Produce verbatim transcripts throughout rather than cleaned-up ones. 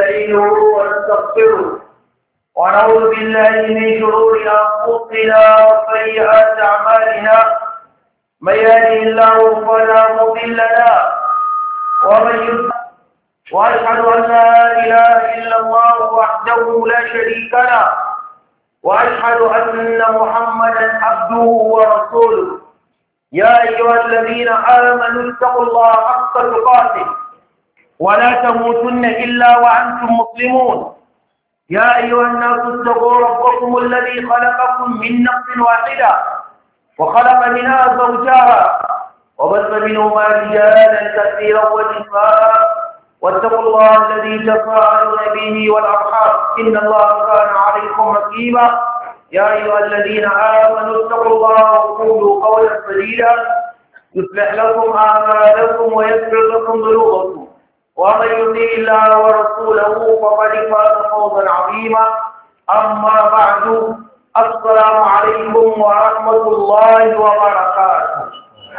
ونستعينه ونستغفره ونعوذ بالله من شرور أنفسنا وسيئات أعمالنا من يهده الله فلا مضل له ومن يضلل وأشهد أن لا إله إلا الله وحده لا شريك له وأشهد أن محمدا عبده ورسوله يا أيها الذين آمنوا اتقوا الله حق تقاته ولا تموتن إلا وأنتم مسلمون يا أيها الناس اتقوا ربكم الذي خلقكم من نفس واحدة وخلق منها زوجها وبث منهما رجالا كثيرا ونساء واتقوا الله الذي تساءلون به والأرحام إن الله كان عليكم رقيبا يا أيها الذين آمنوا اتقوا الله وقولوا قولا سديدا يصلح لكم أعمالكم ويغفر لكم ذنوبكم ومن يطع الله ورسوله فقد فاز فوزا عظيما أما بعد السلام عليكم ورحمة الله وبركاته.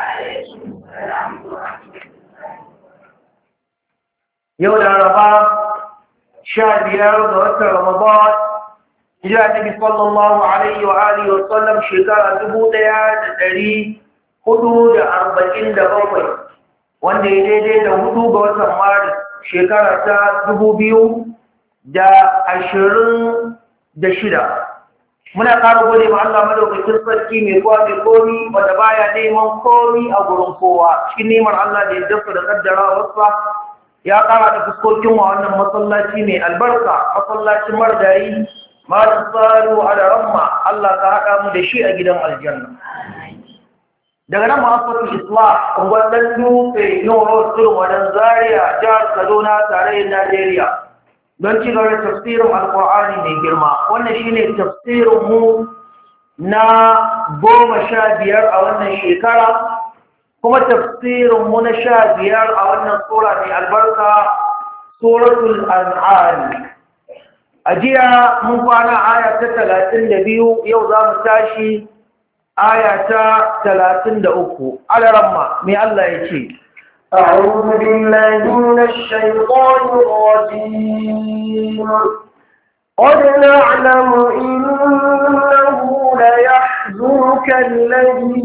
يوم الأربعاء شهر بيار رمضان hijira Nabi sallallahu alaihi wa alihi wa sallam shekara dubu ɗaya da ɗari hudu da arba'in da bakwai wanda ya daidai da hudu ga watan Maris shekara ta dubu biyu da ashirin da shida. Muna ƙara gode ma Allah madaukakin sarki mai kowa mai komi wanda baya neman komi a gurin kowa cikin neman Allah da ya dafa da kaddara wasa ya ƙara da fuskokin wa wannan masallaci mai albarka masallacin margayi malam tsaro a da ramma Allah ka haɗa mu da shi a gidan aljanna. Daga nan ma'asarar Islam, ungwadon dutse Noro Turwadan Zaria, jihar Kaduna, tarayyar Najeriya, don ci gaba da tafsirin Alƙur'ani mai girma. Wannan shi ne tafsirin mu na goma sha biyar a wannan shekara, kuma tafsirin mu na sha biyar a wannan sura mai albarka, Suratul An'am. A jiya mun kwana aya ta talatin da biyu yau za mu tashi aya ta talatin da uku. Alaramma, mai Allah ya ce, أعوذ بالله من الشيطان الرجيم قد نعلم إنه ليحزنك الذي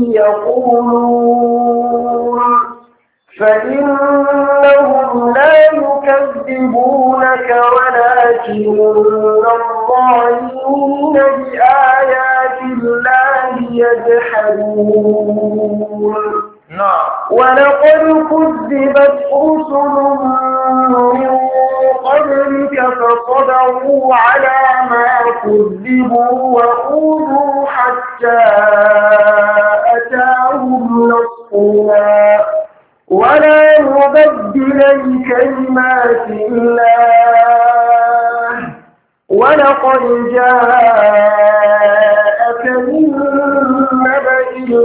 يقولون فإنهم لا يكذبونك ولكن الظالمين بآيات الله يجحدون ولقد كذبت رسل من قبلك فصبروا على ما كذبوا وأوذوا حتى أتاهم نصرنا ولا نبدل لكلمات الله ولقد جاءك من نبأ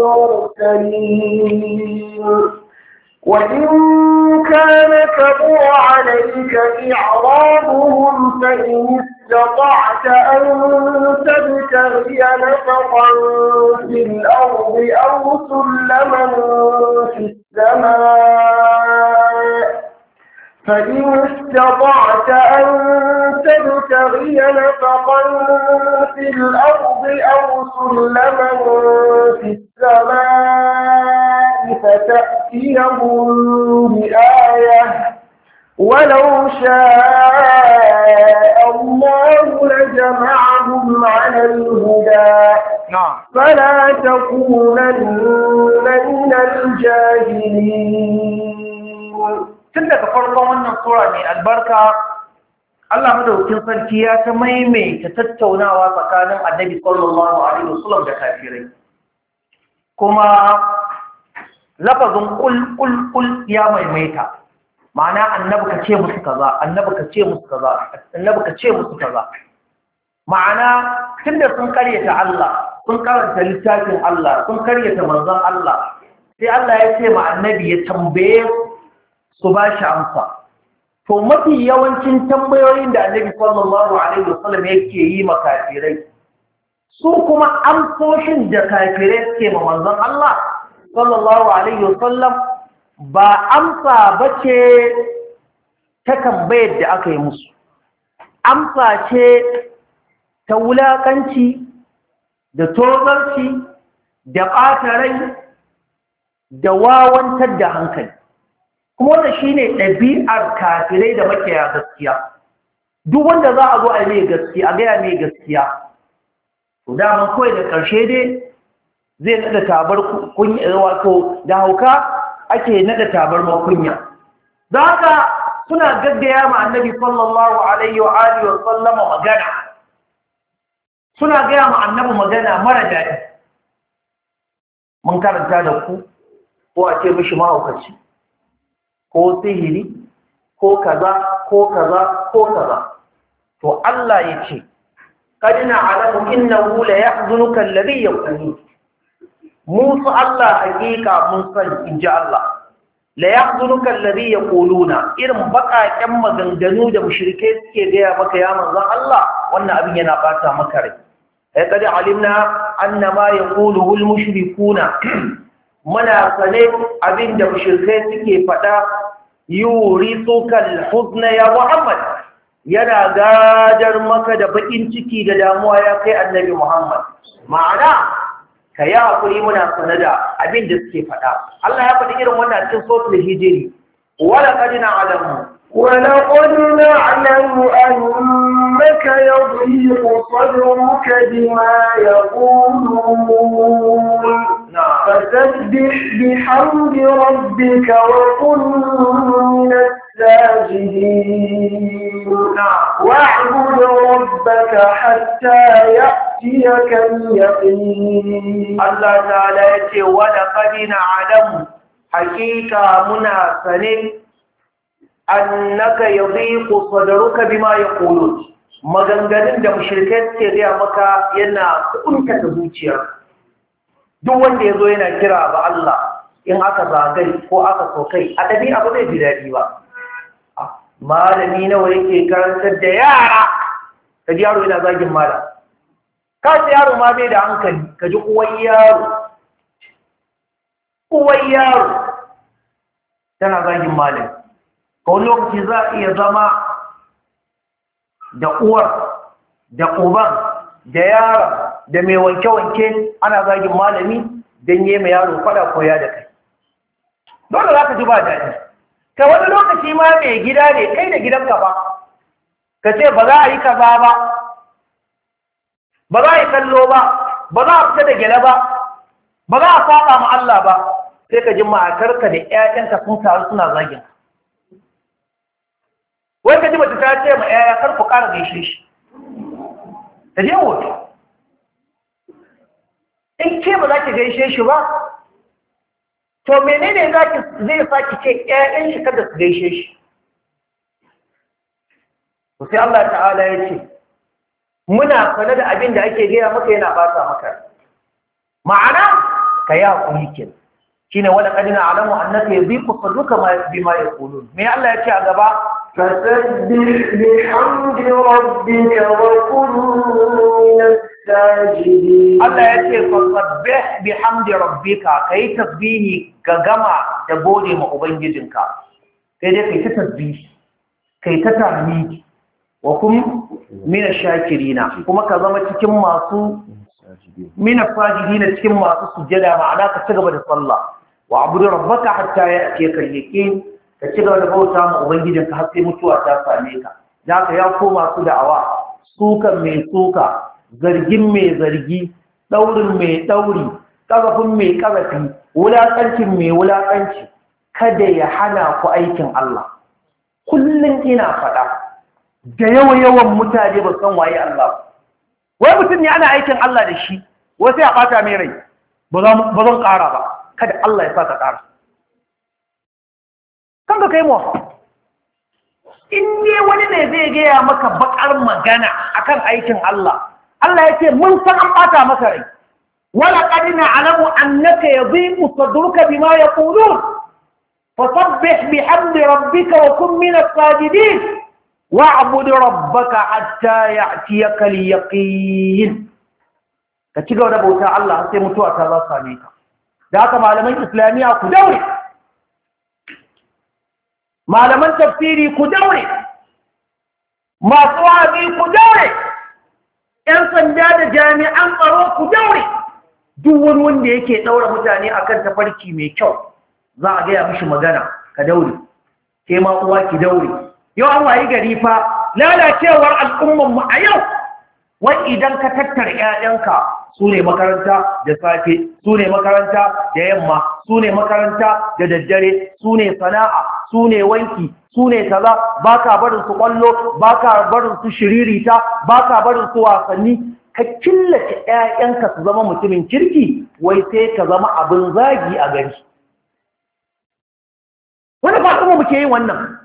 المرسلين وإن كان كبر عليك إعراضهم فإن استطعت أن تبتغي نفقا في الأرض أو سلما في السماء فإن استطعت أن تبتغي نفقا في الأرض أو سلما في السماء فتأتيهم بآية ولو شاء الله لجمعهم على الهدى فلا تكونن من الجاهلين. tun daga farkon wannan sura mai albarka Allah madaukakin sarki ya ta maimaita tattaunawa tsakanin Annabi sallallahu alaihi wasallam da kafirai kuma lafazin kul kul kul ya maimaita ma'ana annabi ka ce musu kaza annabi ka ce musu kaza annabi ka ce musu kaza ma'ana tunda sun karyata Allah sun karanta littafin Allah sun karyata manzon Allah sai Allah ya ce ma annabi ya tambaye su ba shi amsa. To mafi yawancin tambayoyin da Annabi sallallahu alaihi wasallam yake yi ma kafirai su kuma amsoshin da kafirai suke ma manzon Allah sallallahu alaihi wasallam ba amsa bace ta tambayar da aka yi musu. amsa ce ta wulaƙanci da tozarci da ɓata rai da wawantar da hankali. Kuma wanda shi ne ɗabi'ar kafirai da makiya gaskiya. Duk wanda za a zo a mai gaskiya, a gaya mai gaskiya, to daman kawai da ƙarshe dai zai naɗa tabar kunya, wato da hauka ake naɗa tabar makunya. Da haka suna gaggaya ma annabi sallallahu alaihi wa alihi wa sallama magana. Suna gaya ma annabi magana mara daɗi. Mun karanta da ku, ko a ce mishi mahaukaci, ko sihiri, ko kaza, ko kaza, ko kaza. To Allah ya ce, قد نعلم إنه ليحزنك الذي يقولون موسى الله حقيقة موسى إن جاء الله ليحزنك الذي يقولون إرم بقى كم غندنو ده مشركين كي جاء مك يا من الله وأن أبي ينقاتا مكري قد علمنا أن ما يقوله المشركون منا سنين أبين ده مشركين كي فتا يورثك الحزن يا محمد yana gadar maka da bakin ciki da damuwa ya kai annabi Muhammad. Ma'ana ka yi hakuri muna sanada abin da suke faɗa. Allah ya faɗi irin wannan cikin suratul hijri. Wala qad na'lamu wala qad na'lamu annaka yadhiqu sadruka bima yaqulun. فسبح بحمد ربك وكن من الساجدين واعبد ربك حتى يأتيك اليقين. الله تعالى يقول ولقد نعلم حقيقة منا سنين أنك يضيق صدرك بما يقولون maganganun da mushrikai suke gaya maka yana kunta zuciya. Duk wanda ya zo yana kira ba Allah in aka zagai ko aka sokai a ɗabi abu zai ji daɗi ba. Malami nawa yake karantar da yara ka ji yaro yana zagin malam. Ka ce yaro ma bai da hankali ka ji uwar yaro. Uwar yaro tana zagin malam. Ka wani lokaci za a iya zama da uwar da uban da yaron da mai wanke-wanke ana zagin malami don yi mai yaro fada koya da kai. Dole za ka ji ba daɗi. Ka wani lokaci ma mai gida ne kai da gidanka ba, ka ce ba za a yi kaza ba, ba za a yi kallo ba, ba za a fita da gele ba, ba za a saba ma Allah ba, sai ka ji matarka da ‘ya'yanka sun taru suna zagin. Wai ka ji mace ta ce ma ‘ya'ya kar ku ƙara gaishe shi. Ta je hoto. In ke ba za ki gaishe shi ba, to menene zai saki ce ƴaƴan shi kada su gaishe shi. To sai Allah ta'ala ya ce muna kula da abin da ake gaya maka yana bata maka. Ma'ana ka yi hakuri kenan. Shine wala qad na'lamu annaka yadhiqu sadruka bima yaqulun. Me Allah ya ce a gaba? Fasabbih bihamdi rabbika wa kun minas sajidin. Allah ya ce fasabbih bihamdi rabbika kai tasbihi ka gama da gode ma ubangijinka. Sai dai kai ta tasbihi, kai ta tahmidi wa kun minas shakirina kuma ka zama cikin masu minas sajidina cikin masu sujjada ma'ana ka ci gaba da sallah. Wa abudu rabbaka hatta ya'tiyaka al-yaqin ka ci gaba da bauta ma ubangijinka har sai mutuwa ta same ka. Zaka ya koma su da'awa, sukan mai suka, zargin mai zargi, daurin mai dauri, kazafin mai kazafi, wulakancin mai wulakanci, kada ya hana ku aikin Allah. Kullum ina faɗa, da yawa-yawan mutane ba san waye Allah. Wai mutum ne ana aikin Allah da shi, wai sai a ɓata mai rai, ba zan ƙara ba. Kada Allah ya sa ka ƙara. Kan ka kai mu, in ne wani ne zai gaya maka baƙar magana akan aikin Allah, Allah ya ce mun san an ɓata maka rai. Wala ƙadina alamu annaka yadhiqu sadruka bima yaqulun. Fasabbih bihamdi rabbika wa kun minas sajidin. Wa'bud rabbaka hatta ya'tiyaka al-yaqin. Ka ci gaba da bauta Allah sai mutuwa ta za same ka. Da haka malaman islamiyya ku daure, malaman tafsiri ku daure, masu wa'azi ku daure, ‘yan sanda da jami'an tsaro ku daure, duk wani wanda yake ɗaura mutane akan tafarki mai kyau za a gaya mishi magana ka daure, ke ma uwa ki daure. Yau an wayi gari fa lalacewar al'ummanmu a yau, wai idan ka tattara ‘ya'yanka su ne makaranta da safe, su ne makaranta da yamma, su ne makaranta da daddare, su ne sana'a, su ne wanki, su ne kaza, ba ka barin su ƙwallo, ba ka barin su shiririta, ba ka barin su wasanni, ka killace ‘ya'yanka su zama mutumin kirki, wai sai ka zama abin zagi a gari. Wani ba kuma muke yin wannan.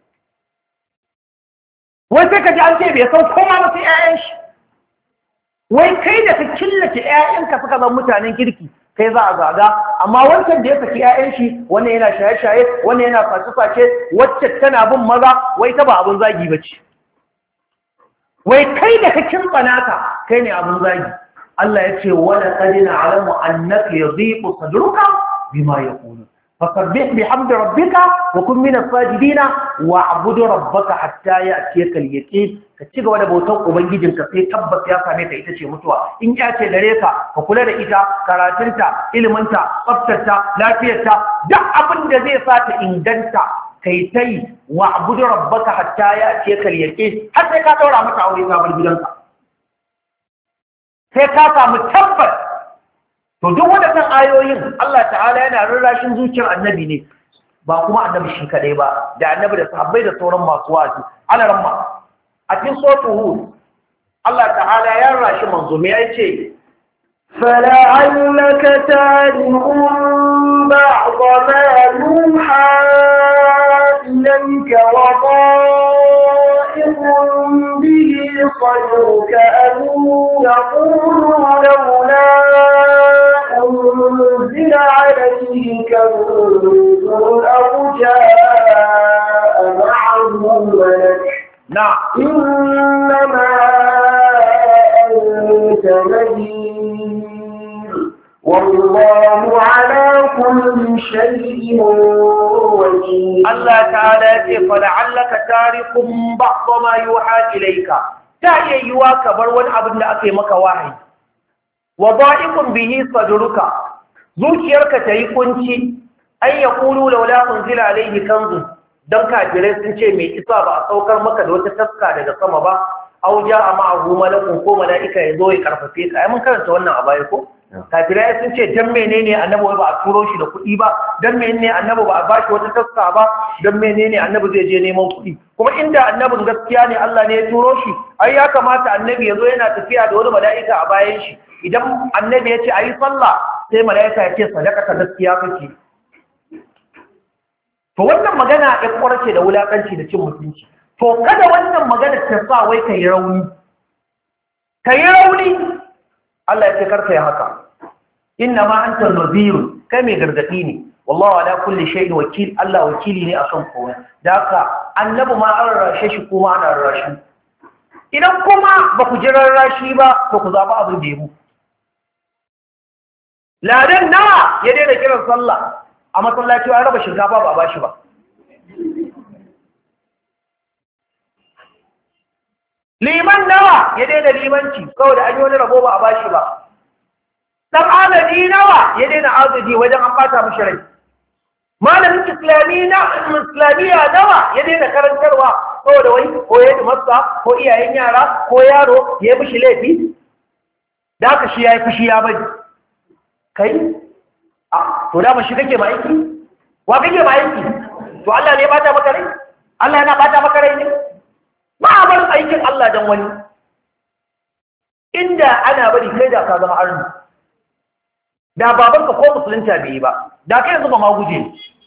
Wai sai ka ji an ce bai san koma ba sai ‘ya'yan shi. Wai kai da ka killace ‘ya'yanka suka zama mutanen kirki, kai za a zaga, amma wancan da ya saki ‘ya'yan shi, wannan yana shaye-shaye, wannan yana face-face, wacce tana bin maza, wai ta ba abin zagi ba ce. Wai kai da ka kimtsana ka, kai ne abin zagi. Allah ya ce, wala qadina alamu annaka yadhiqu sadruka bima yaqulun. فسبح بحمد ربك وكن من الساجدين واعبد ربك حتى ياتيك اليقين kaci gaba da bautar ubangijinka sai tabbas ya same ka ita ce mutuwa in ya ce dare ka ka kula da ita karatunta iliminta tsaftarta lafiyarta duk abin da zai sa ta inganta kai tai wa'budu rabbaka hatta yatiyaka al-yaqin har sai ka daura mata aure ka bar gidanka sai ka samu tabbas. To duk waɗannan ayoyin Allah ta'ala yana rarrashin zuciyar annabi ne ba kuma annabi shi kaɗai ba da annabi da sahabbai da sauran masu wa'azi ana ramma a cikin suratul hud Allah ta'ala ya rarrashi manzo me yace فلعلك تارك بعض ما يوحى إليك وضائق به صدرك أن يقولوا لولا أنزل عليه كنز أو جاء معه ملك نعم إنما أنت نذير والله على كل شيء وكيل. الله تعالى فلعلك تارك بعض ما يوحى إليك تعي يواك برون أبن أكي مك واحد وضائق به صدرك zuciyarka ta yi kunci an ya kulu laula unzila alaihi kanzu don kafirai sun ce mai isa ba a saukar maka da wata taska daga sama ba au ja a ma'ahu malakun ko mala'ika ya zo ya karfafe ka ai mun karanta wannan a baya ko kafirai sun ce dan menene annabi ba a turo shi da kuɗi ba dan menene annabi ba a bashi wata taska ba dan menene annabi zai je neman kuɗi kuma inda annabin gaskiya ne Allah ne ya turo shi ai ya kamata annabi ya zo yana tafiya da wani mala'ika a bayan shi idan annabi ya ce ayi sallah sai mala'ika ya ce sadaka ta gaskiya kake to wannan magana ya kwarce da wulakanci da cin mutunci to kada wannan magana ta sa wai kai rauni kai rauni Allah ya ce karka ya haka inna ma anta nadhir kai mai gargadi ne wallahu ala kulli shay'in wakil Allah wakili ne akan kowa da haka annabi ma an rarrashe shi kuma ana rarrashi idan kuma ba ku ji rarrashi ba to ku zaba abin da yabo ladan nawa ya daina kiran sallah a masallaci an raba shinkafa ba a bashi ba liman nawa ya daina limanci saboda an yi wani rabo ba a bashi ba dan agaji nawa ya daina agaji wajen an bata mishi rai malamin islamiyya nawa ya daina karantarwa saboda wai ko ya masa ko iyayen yara ko yaro ya mishi laifi da aka shi ya yi fushi ya bari kai a to da ba shi kake ma aiki wa kake ma aiki to Allah ne ya bata maka rai Allah yana bata maka rai ne ba a bar aikin Allah dan wani inda ana bari kai da ka zama arni da babanka ko musulunta bai yi ba da kai yanzu ba ma guje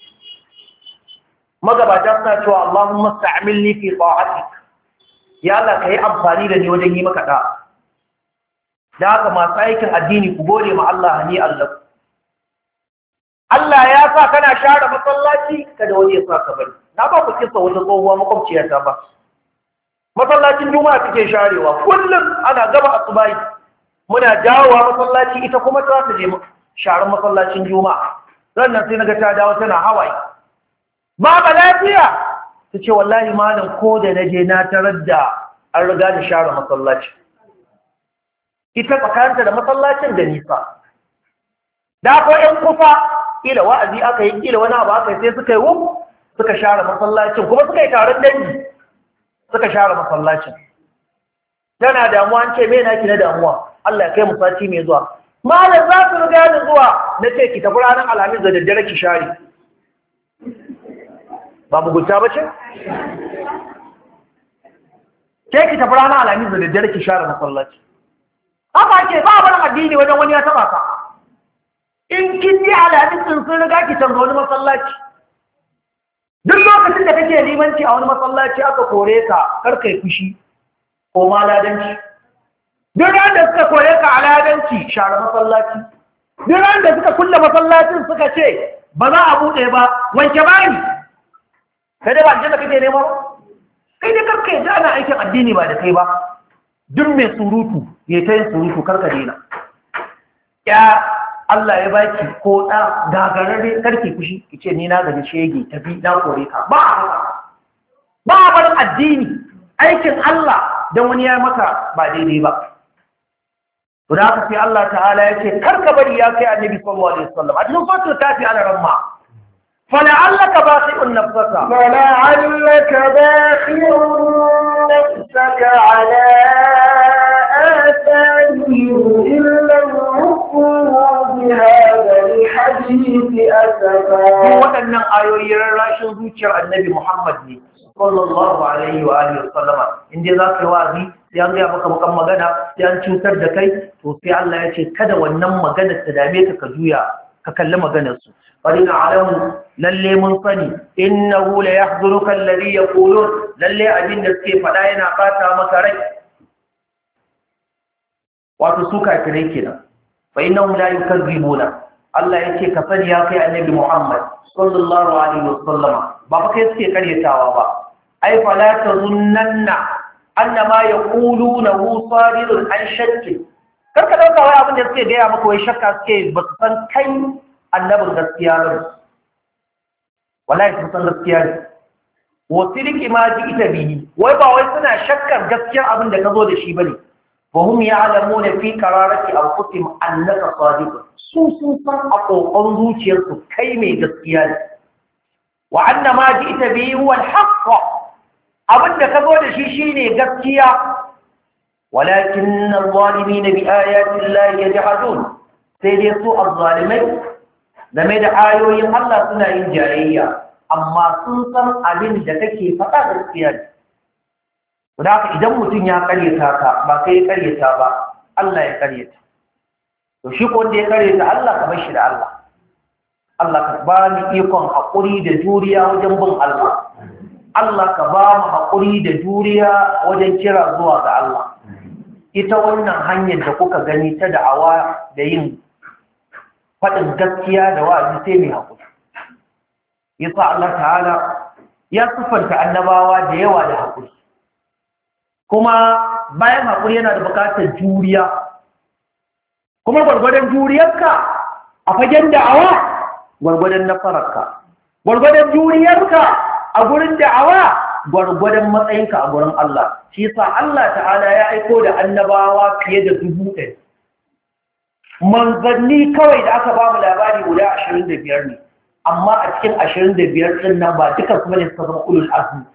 magabata suna cewa Allahumma sta'milni fi ta'atik ya Allah kai amfani da ni wajen yi maka da da haka masu aikin addini ku gode ma Allah ni Allah Allah ya sa kana share masallaci kada wani ya sa ka bari na ba ku kisa wata tsohuwa makwabciya ta ba masallacin juma'a take sharewa kullum ana gaba asubai muna dawowa masallaci ita kuma ta ta je sharar masallacin juma'a sannan sai naga ta dawo tana hawaye ba ba lafiya su ce wallahi malam ko da na je na tarar da an riga da share masallaci ita tsakanta da masallacin da nisa da ko ƴan kufa kila wa'azi aka yi kila wani abu aka yi sai suka yi wuf suka share masallacin kuma suka yi taron dangi suka share masallacin tana damuwa an ce me na ki na damuwa Allah ya kai mu sati mai zuwa malam za su riga da zuwa na ce ki tafi ranar alhamis da daddare ki share ba mugunta ba ce ke ki tafi ranar alhamis da daddare ki share masallaci haka ke ba barin addini wajen wani ya taba ka in kin ji alhamis din sun riga ki canza wani masallaci duk lokacin da kake limanci a wani masallaci aka kore ka kar kai fushi ko ma ladanci duk ran da suka kore ka a ladanci share masallaci duk ran da suka kulle masallacin suka ce ba za a bude ba wanke bani kai dai ba aljanna kake nema ba kai dai karka yi ana aikin addini ba da kai ba duk mai surutu ya ta yin surutu karka daina ya Allah ya baki ko ɗa gagararre karki fushi ki ce ni na gaji shege tafi na kore ka ba a haka ba a bar addini aikin Allah don wani ya maka ba daidai ba to da haka sai Allah ta'ala ya ce karka bari ya kai annabi sallallahu alaihi wasallam a cikin fatul kafi ana ramma فلعلك باخع نفسك فلعلك باخع نفسك على آثارهم إن لم يؤمنوا بهذا الحديث أسفا وأن آيوي راشد ذكر النبي محمد صلى الله عليه وآله وسلم إن ذاك الوازي sai an gaya maka bakan magana sai an cutar da kai to sai Allah ya ce kada wannan magana ta dame ka ka juya ka kalli maganar su قد نعلم للي منصني إنه ليحضرك الذي يقولون للي أجن السيف لا ينقاتا مكري وتسوكا كريكنا فإنهم لا يكذبون الله يكي كفن ياكي النبي محمد صلى الله عليه وسلم بابك يسكي كريتا وابا أي فلا تظنن أن ما يقولونه صادر عن شك كركا دوكا ويا أبن يسكي جاء مكو يشكا سكي بطفن كي annabin gaskiya ne wallahi sun san gaskiya ne wasiriki ma ji ita bihi wai ba wai suna shakkar gaskiyar abin da ka zo da shi bane wa hum ya'lamuna fi qararati anfusihim annaka sadiq su sun san a kokon zuciyarsu kai mai gaskiya ne wa anna ma ji ita bihi huwa al-haqq abin da ka zo da shi shine gaskiya walakin adh-dhalimin bi ayati llahi yajhadun sai dai su adh-dhalimai game da ayoyin Allah suna yin jayayya amma sun san abin da kake faɗa gaskiya ne. Da haka idan mutum ya karyata ka ba kai ya karyata ba Allah ya karyata. To shi ko wanda ya karyata Allah ka bar shi da Allah. Allah ka ba ni ikon haƙuri da juriya wajen bin Allah. Allah ka ba mu haƙuri da juriya wajen kira zuwa ga Allah. Ita wannan hanyar da kuka gani ta da'awa da yin faɗin gaskiya da wa'azi sai mai haƙuri. Yasa Allah ta'ala ya siffanta annabawa da yawa da haƙuri. Kuma bayan haƙuri yana da buƙatar juriya. Kuma gwargwadon juriyarka a fagen da'awa, gwargwadon nasararka. Gwargwadon juriyarka a gurin da'awa, gwargwadon matsayinka a gurin Allah. Shi yasa Allah ta'ala ya aiko da annabawa fiye da dubu ɗaya. Manzanni kawai da aka ba mu labari guda ashirin da biyar ne, amma a cikin ashirin da biyar ɗin nan ba duka su bane suka zama ulul azmi.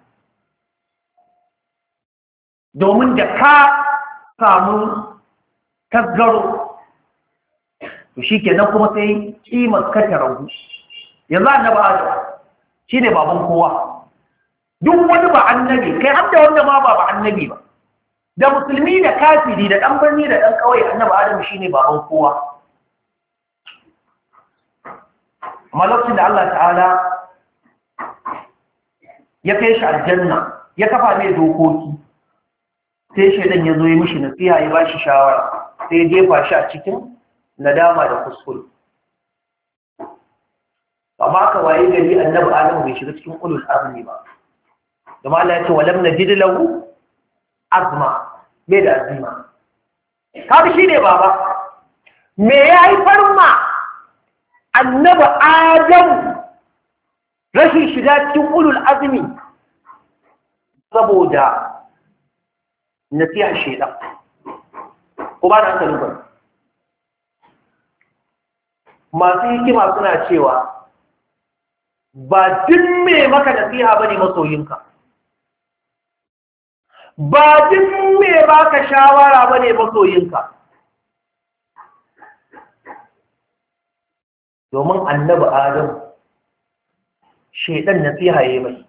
Domin da ka samu tasgaro, to shi kenan kuma sai ƙimar ka ta ragu. Yanzu annaba Adam shi ne baban kowa. Duk wani ba annabi, kai har da wanda ma ba ba annabi ba. Da musulmi da kafiri da ɗan birni da ɗan ƙauye annabi Adam shine baban kowa. Amma lokacin da Allah ta'ala ya kai shi aljanna ya kafa mai dokoki sai shaidan ya zo ya mishi nasiha ya ba shi shawara sai ya jefa shi a cikin nadama da kuskure. Amma aka waye gari annabi Adam bai shiga cikin ulul azmi ba. Da Allah ya ce walam najid lahu azma bai da azima. Kaga shi ne baba. Me ya haifar ma annabi Adam rashin shiga cikin ulul azmi saboda nasihar shaidan ko ba da hankali ba masu hikima suna cewa ba duk me maka nasiha bane masoyinka ba duk me baka shawara bane masoyinka domin annabi Adam shaidan nasiha yayi mai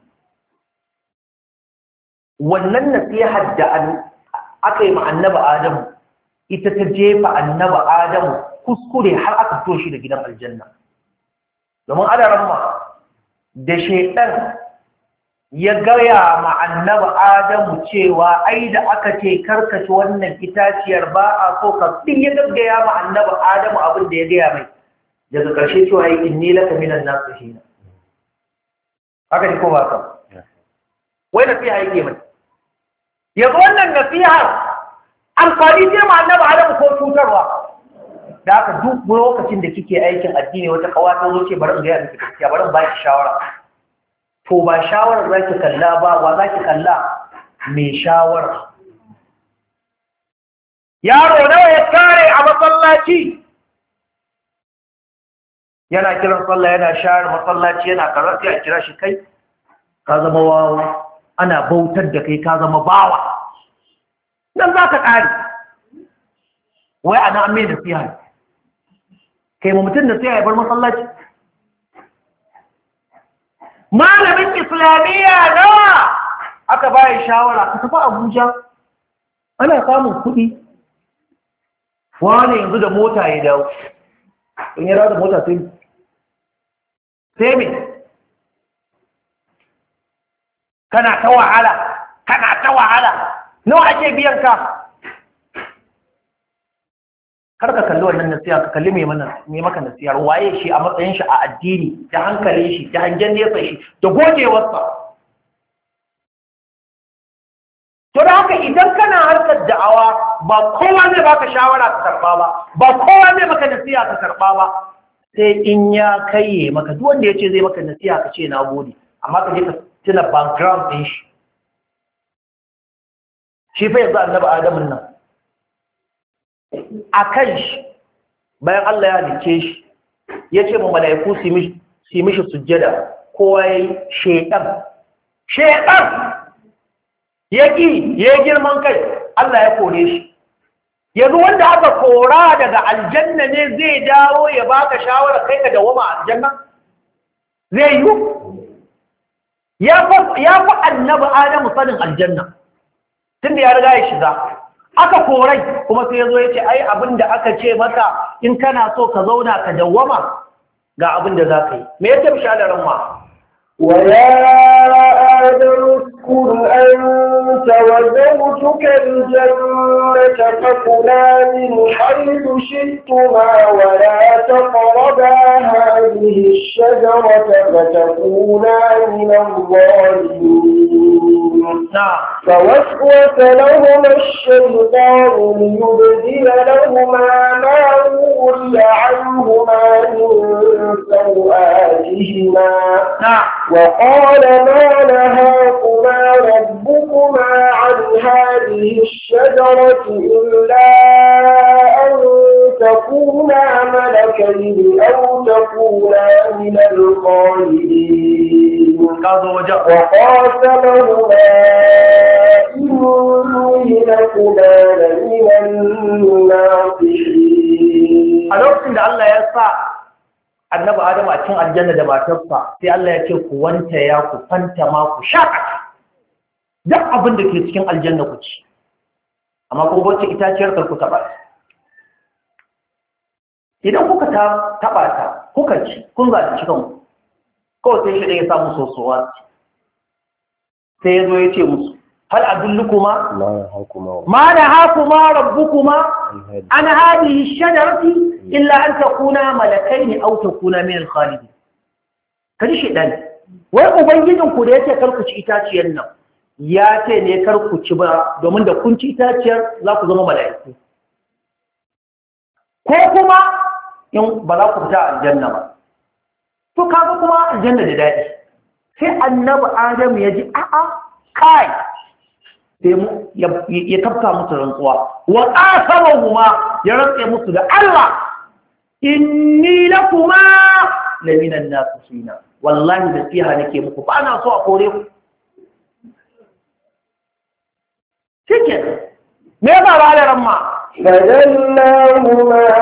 wannan nasihar da aka yi ma annabi Adam ita ta jefa annabi Adam kuskure har aka fito shi da gidan aljanna domin adaran ma da shaidan ya gaya ma annabi Adamu cewa ai da aka ce karkace wannan itaciyar ba a so ka din ya gaggaya ma annabi Adamu abin da ya gaya mai daga ƙarshe cewa yi inni laka minan nasihin haka ne ko ba ka wai nasiha yake mai yanzu wannan nasiha amfani ce ma annabi Adamu ko cutarwa da haka duk lokacin da kike aikin addini wata kawa ta zo ce bari in ga miki gaskiya bari in baki shawara to ba shawarar zaki kalla ba wa zaki kalla me shawara yaro nawa ya kare a masallaci yana kiran sallah yana share masallaci yana karatu ya kira shi kai ka zama wawa ana bautar da kai ka zama bawa dan zaka kare wai ana amme da fiya kai mu mutum da sai ya bar masallaci malamin islamiyya nawa aka bayi shawara ka tafi Abuja ana samun kuɗi wani yanzu da mota ya dawo in ya dawo da mota sai sai me kana ta wahala kana ta wahala nawa ake biyan ka kar ka kalli wannan nasiha ka kalli mai mana mai maka nasihar waye shi a matsayin shi a addini da hankalin shi da hangen nesa shi da gogewarsa to da haka idan kana harkar da'awa ba kowa zai baka shawara ka karba ba ba kowa zai maka nasiha ka karba ba sai in ya kaiye maka duk wanda yace zai maka nasiha ka ce nagode amma ka je ka tuna background din shi shi fa yanzu annabi Adamu nan a kan shi bayan Allah ya halice shi ya ce mu mala'iku su yi mishi sujjada kowa ya yi shaidan shaidan ya ƙi ya yi girman kai Allah ya kore shi yanzu wanda aka kora daga aljanna ne zai dawo ya baka shawara kai ka dawama aljanna zai yi ya fi annabi Adamu sanin aljanna tun da ya riga ya shiga aka korai kuma sai ya zo ya ce ai abin da aka ce maka in kana so ka zauna ka dawwama ga abin da za ka yi me ya ce bishalarin ma ويا آدم اذكر أنت وزوجك الجنة فكلا من حيث شئتما ولا تقربا هذه الشجرة فتكونا من الظالمين فوسوس لهما الشيطان ليبدل لهما ما وري عنهما من سوآتهما وقال ما نهاكما ربكما عن هذه الشجرة إلا أن تكونا ملكين أو تكونا من الخالدين وقاسمهما إني لكما لمن الناصحين. ألوكسن الله يسعى annabi Adam a cikin aljanna da matarsa sai Allah ya ce ku wanta ya ku fanta ma ku shakata duk abin da ke cikin aljanna ku ci amma kun bacci itaciyar ku taba idan kuka ta taba ta kuka ci kun zalunci kanku kawai sai shi da ya samu sosowa sai ya zo ya ce musu hal adullukuma ma nahakuma rabbukuma an hadhihi shajarati illa an takuna malakaini aw takuna min al-khalidin kaji shedan wai ubangijin ku da yace kar ku ci itaciyar nan ya ce ne kar ku ci ba domin da kun ci itaciyar za ku zama mala'iku ko kuma in ba za ku fita aljanna ba to kaga kuma aljanna da dadi sai annabi Adam ya ji a'a kai sai mu ya tafka musu rantsuwa wa qasamahuma ya rantsa musu da Allah inni lakuma la minan nasihina wallahi da fiha nake muku ba na so a kore ku shike me ba ba da ramma فدلاهما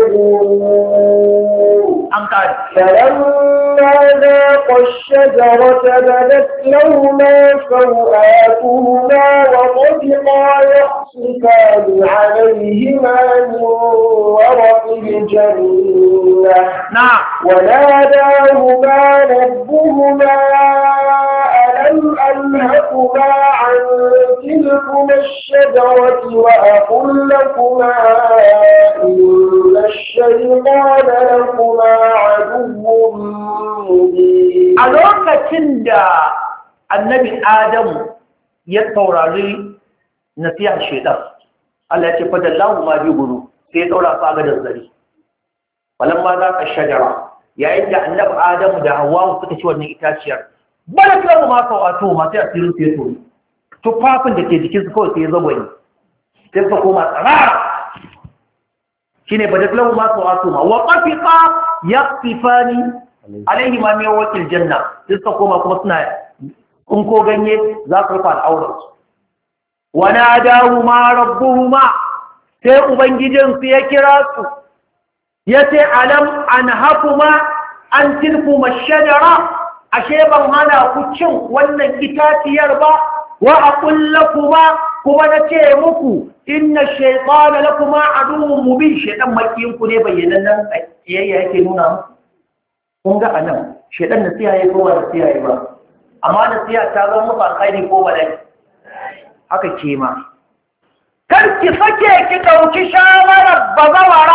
بغرور فلما ذاقا الشجرة بدت لهما سوآتهما وطفقا يخصفان عليهما من ورق الجنة وناداهما ربهما ألم أنهكما عن تلكما الشجرة وأقل لكما إن الشيطان لكما عدو مبين. ألوكتين دا النبي آدم يتورى نصيحة الشيطان الله يتفضل الله ما بيقولوا سيطورى صاغد الزري ولما ذاك الشجرة يا إنت النبي آدم دا هواه فتشوى النئتاشير بلت له ما سواتوه ما تأثيرون سيطوري tufafin da ke jikinsu kawai sai ya zagwani sai suka koma tsarara shi ne badatlahu masu wasu ma wa ƙafiƙa ya fifani alaihi ma mai wakil janna sai suka koma kuma suna ko ganye za su rufa al'aurarsu wani adahu ma rabbuhu ma sai ubangijinsu ya kira su ya ce alam an haku ma an tilku mashajara ashe ban hana ku cin wannan itaciyar ba wa aqul lakuma kuma nace muku inna shaytana lakuma aduwwun mubin shaytan makiyin ku ne bayyanan kiyayya yake nuna muku kun ga anan shaytan nasiha yake ko ba nasiha yake ba amma nasiha ta zo muku alkhairi ko balai haka ke ma kar ki sake ki dauki shawarar bazawara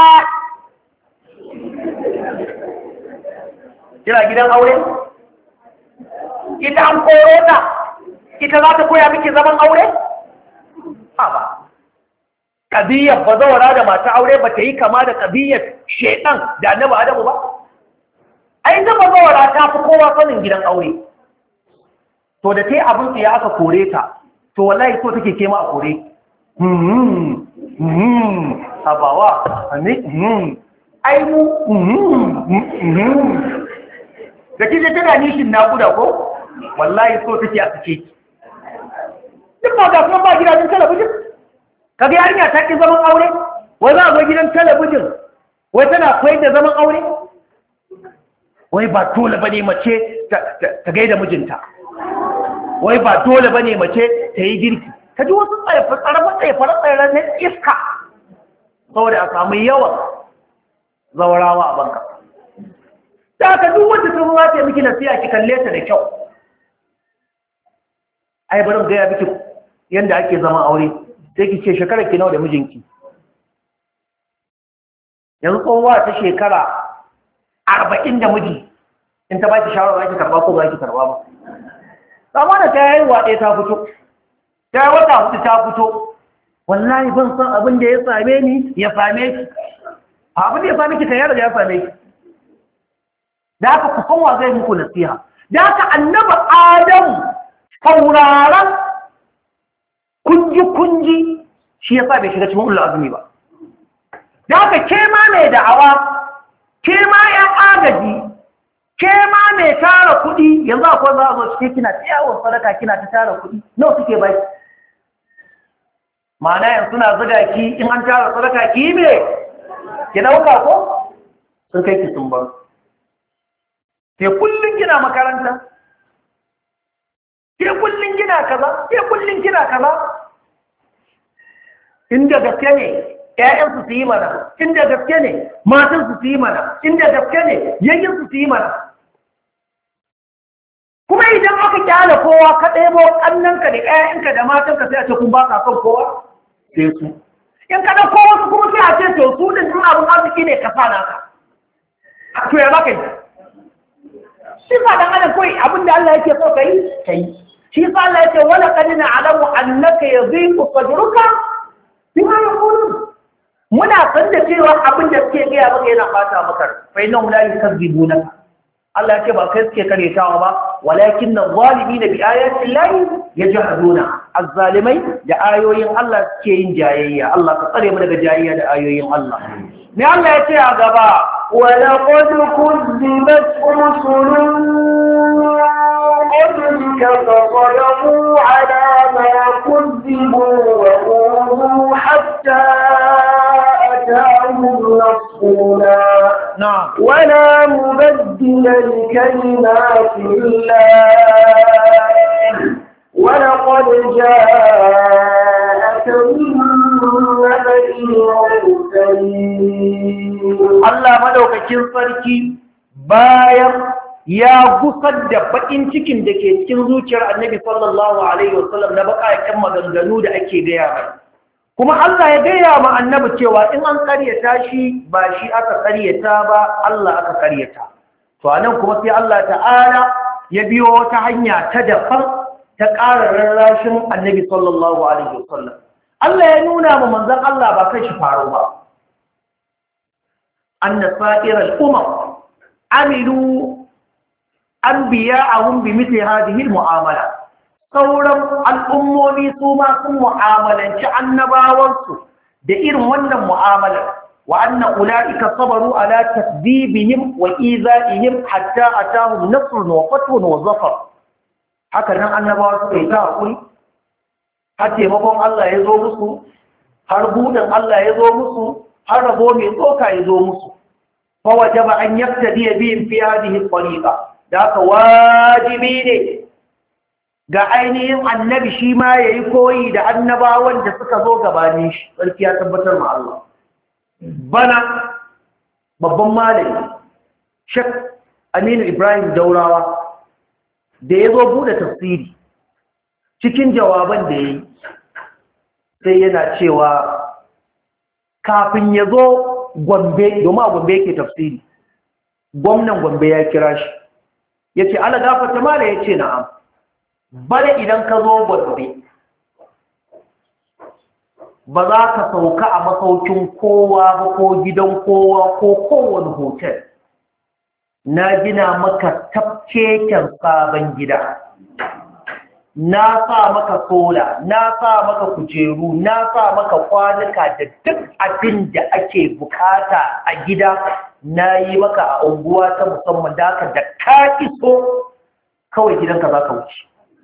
kira gidan aure ita an koro ta ita za ta koya miki zaman aure? Ha ba. Ƙabiyyar bazawara da mata aure ba ta yi kama da ƙabiyyar shaiɗan da annabi Adamu ba? Ai, da bazawara ta fi kowa sanin gidan aure. To da ta yi abin ya aka kore ta, to wallahi so take kema a kore. Hmm, hmm, habawa, ne, hmm, ai mu, hmm, hmm, da kije tana nishin naƙuda ko? Wallahi so take a sake ki. Duk ba ga kuma ba gidajen talabijin kaga yarinya ta ki zaman aure wai za a zo gidan talabijin wai tana koyar da zaman aure wai ba dole bane mace ta gaida mijinta wai ba dole bane mace ta yi girki ka ji wasu tsare-tsare na iska saboda a samu yawan zaurawa a banka da aka duk wanda ta zuwa ta miki nasiya ki kalle ta da kyau ai bari mu gaya miki yanda ake zama aure sai ki ce shekarar ki nawa da mijinki yanzu tsohuwa ta shekara arba'in da miji in ta baki shawara za ki karba ko ba ki karba ba amma da ta yi waɗe ta fito ta yi wata hudu ta fito wallahi ban san abin da ya same ni ya same ki abin da ya same ki kan yara da ya same ki da haka ku san wa zai muku nasiha da haka annabi adamu sauraron kunji-kunji shi ya sa bai shiga cikin ulul azumi ba. Da haka ke ma mai da'awa, ke ma ‘yan agaji, ke ma mai tara kuɗi, yanzu akwai za a zo cike kina tsayawar sadaka kina ta tara kuɗi, nawa suke bai? Ma'ana yanzu suna zuga ki in an tara sadaka ki me? Ki ɗauka ko? Sun kai ki sun bar. Ke kullum kina makaranta? Ke kullum kina kaza, ke kullum kina kaza. Inda gaske ne, ‘ya'yansu su yi mana, inda gaske ne, matansu su yi mana, inda gaske ne, yayyinsu su yi mana. Kuma idan aka kyale kowa ka ɗebo ƙannanka da ‘ya'yanka da matanka sai a ce kun ba ka son kowa? Sai su. In ka ɗauko wasu kuma sai a ce to su ɗin in abin arziki ne ka sa naka. To ya za ka yi? Shi sa ɗan adam kawai abin da Allah yake so ka yi, ka yi. Shi sa Allah ya ce wala qad na'lamu annaka yadhiqu sadruka bima yaqulun. Muna san da cewa abin da suke gaya maka yana fata maka fa inna la yukadzibunaka. Allah ya ce ba kai suke karetawa ba walakin adh-dhalimina bi ayati llahi yajhaduna az-zalimai da ayoyin Allah suke yin jayayya Allah ka tsare mu daga jayayya da ayoyin Allah me Allah ya ce a gaba ولقد كذبت رسل قبلك فصبروا على ما كذبوا وأوذوا حتى أتاهم نصرنا نعم ولا مبدل لكلمات الله ولقد جاءك من نبأ المرسلين Allah madaukakin sarki bayan ya gusar da bakin cikin da ke cikin zuciyar Annabi sallallahu alaihi wasallam na bakakken maganganu da ake gaya mai kuma Allah ya gaya ma Annabi cewa in an karyata shi ba shi aka karyata ba Allah aka karyata to anan kuma sai Allah ta'ala ya biyo wata hanya ta daban ta ƙara rarrashin Annabi sallallahu alaihi wasallam Allah ya nuna ma manzon Allah ba kai shi faro ba أن سائر الأمم عملوا أنبياءهم بمثل هذه المعاملة صورا الأمومي ثم معاملة شعنباورس دائر ون معاملة وأن أولئك صبروا على تكذيبهم وإيذائهم حتى أتاهم نصر وفتح وظفر هكذا النباورس يتاقل حتى يمكن الله يزومسوا هربونا الله يزومسوا har rabo mai tsoka ya zo musu fawajaba an yaftadi bihim fi hadhihi tariqa da haka wajibi ne ga ainihin annabi shi ma yayi koyi da annabawan da suka zo gabanin shi sarki ya tabbatar ma Allah bana babban malami Sheikh Aminu Ibrahim Daurawa da yazo bude tafsiri cikin jawaban da yayi sai yana cewa kafin ya zo Gombe domin a Gombe yake tafsiri gwamnan Gombe ya kira shi ya ce ala gafata mala ya ce na'am bane idan ka zo Gombe ba za ka sauka a masaukin kowa ba ko gidan kowa ko kowane hotel na gina maka tafkeken sabon gida na sa maka sola, na sa maka kujeru, na sa maka kwanuka da duk abin da ake bukata a gida na yi maka a unguwa ta musamman da aka da ka iso kawai gidanka za ka wuce.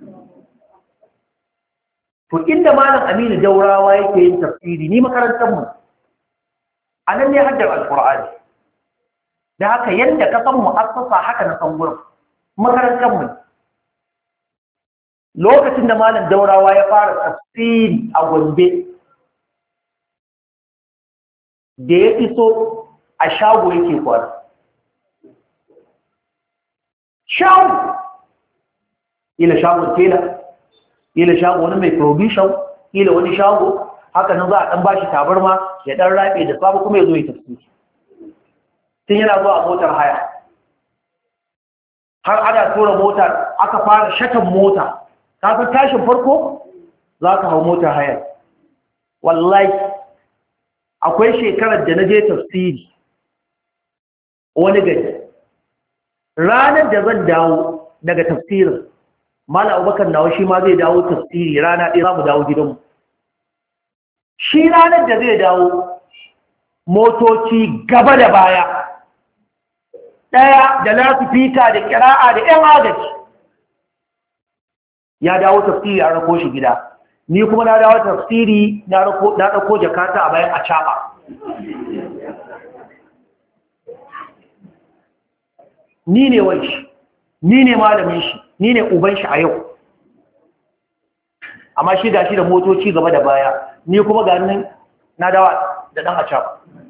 To inda Malam Aminu Daurawa yake yin tafsiri ni makarantarmu a nan ne haddar Alƙur'ani. Da haka yadda ka san mu'assasa haka na san gurin makarantarmu ne. Lokacin da Malam Daurawa ya fara tafsiri a Gombe da ya iso a shago yake kwana. Shago! Ila shagon tela, ila shago wani mai provision, ila wani shago, haka nan za a ɗan bashi tabarma ya ɗan raɓe da sabu kuma ya zo ya tafsiri. Tun yana zuwa a motar haya. Har ana tura mota, aka fara shatan mota. Kafin tashin farko za ka hau motar haya. Wallahi, akwai shekarar da na je tafsiri wani gari. Ranar da zan dawo daga tafsirin, Malam Abubakar nawa shi ma zai dawo tafsiri rana ɗaya za mu dawo gidanmu. Shi ranar da zai dawo motoci gaba da baya, ɗaya da lasifika da ƙira'a da ‘yan agaji. Ya dawo tafsiri a rako shi gida, ni kuma na dawo tafsiri na ɗauko jakata a bayan a caɓa. Ni ne wani shi, ni ne malamin shi, ni ne uban shi a yau. Amma shi ga shi da motoci gaba da baya, ni kuma ga nan na dawo da ɗan a caɓa.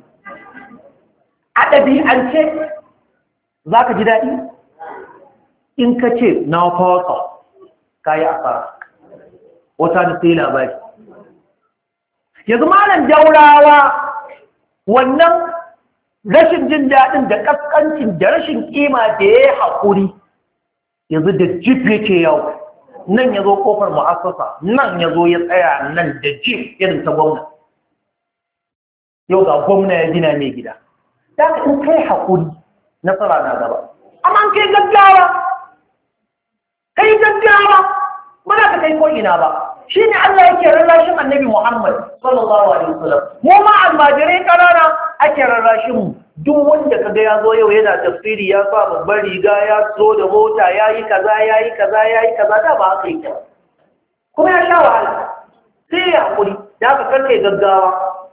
A ɗabi'ance za ka ji daɗi? In ka ce na fasa, ka yi asara. Wata da sai labari. Yanzu Malam Daurawa wannan rashin jin daɗin da ƙasƙancin da rashin ƙima da ya yi haƙuri yanzu da jif yake yau nan ya zo ƙofar ma'asasa nan ya zo ya tsaya nan da jif irin ta gwamna yau ga gwamna ya gina mai gida da ka in kai haƙuri nasara na gaba amma an kai gaggawa kai gaggawa ba za ka kai ko ina ba shine Allah yake rarrashin Annabi Muhammad sallallahu alaihi wasallam mu ma almajirai karara ake rarrashin mu duk wanda kaga ya zo yau yana tafsiri ya sa babbar riga ya zo da mota yayi kaza yayi kaza yayi kaza da ba haka yake kuma ya sha wahala sai ya hakuri da ka karkai gaggawa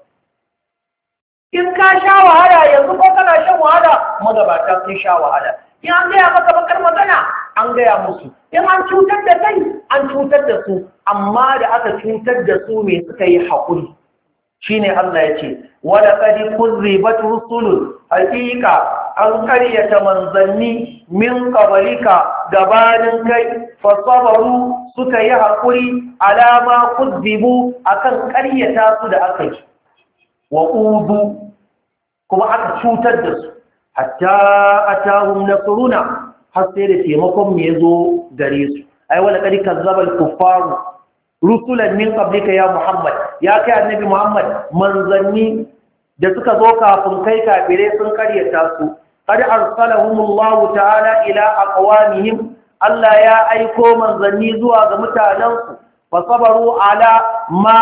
in ka sha wahala yanzu ko kana shan wahala magabata sun sha wahala in an gaya maka bakar magana an gaya musu in an cutar da kai an cutar da su amma da aka cutar da su me suka yi haƙuri shine Allah ya ce wala qad kuzzibat rusulun haqiqa an qaryata manzanni min qablika gabanin kai fasabaru suka yi haƙuri alama kuzzibu akan qaryata su da aka yi wa udu kuma aka cutar da su hatta atahum nasruna har sai da taimakon mu yazo gare su ai wala kadi kazzaba al-kuffaru rusulan min qablika ya Muhammad ya kai annabi Muhammad manzanni da suka zo kafin kai kafire sun karyata su qad arsalahumullahu ta'ala ila aqwamihim Allah ya aiko manzanni zuwa ga mutanansu fasabaru ala ma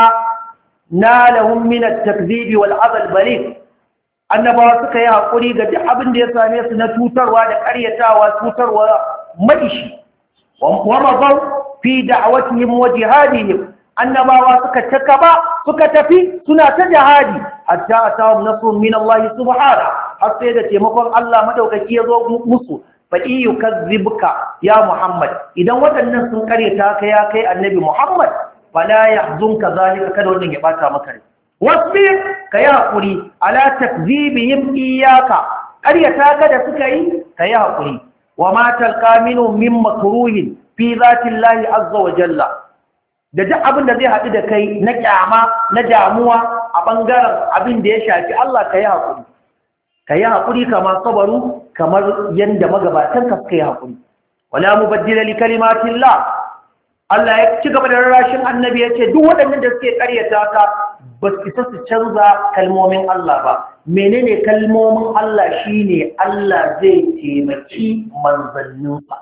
nalahum min at-takdhib wal 'adl baligh annabawa suka yi haƙuri ga duk abin da ya same su na tutarwa da ƙaryatawa tutarwa maishi wa mazau fi da'awatihim wa jihadihim annabawa suka takaba suka tafi suna ta jihadi hatta atahum nasrun min Allah subhanahu har sai da taimakon Allah madaukaki ya zo musu fa in yukazzibuka ya Muhammad idan waɗannan sun ƙaryata ka ya kai annabi Muhammad fala yahzunka zalika kada wannan ya bata maka rai wasbir ka yi haƙuri ala takzibihim iyaka ƙaryata ka da suka yi ka yi haƙuri wa ma talqa minhum min makruhin fi zati llahi azza wa jalla da duk abin da zai haɗu da kai na kyama na damuwa a ɓangaren abin da ya shafi Allah ka yi haƙuri ka yi haƙuri kamar sabaru kamar yadda magabatan ka suka yi haƙuri wala mubaddila li kalimatillah Allah ya ci gaba da rarrashin annabi ya ce duk waɗannan da suke ƙaryata ka ba su isa su canza kalmomin Allah ba menene kalmomin Allah shine Allah zai taimaki manzanninsa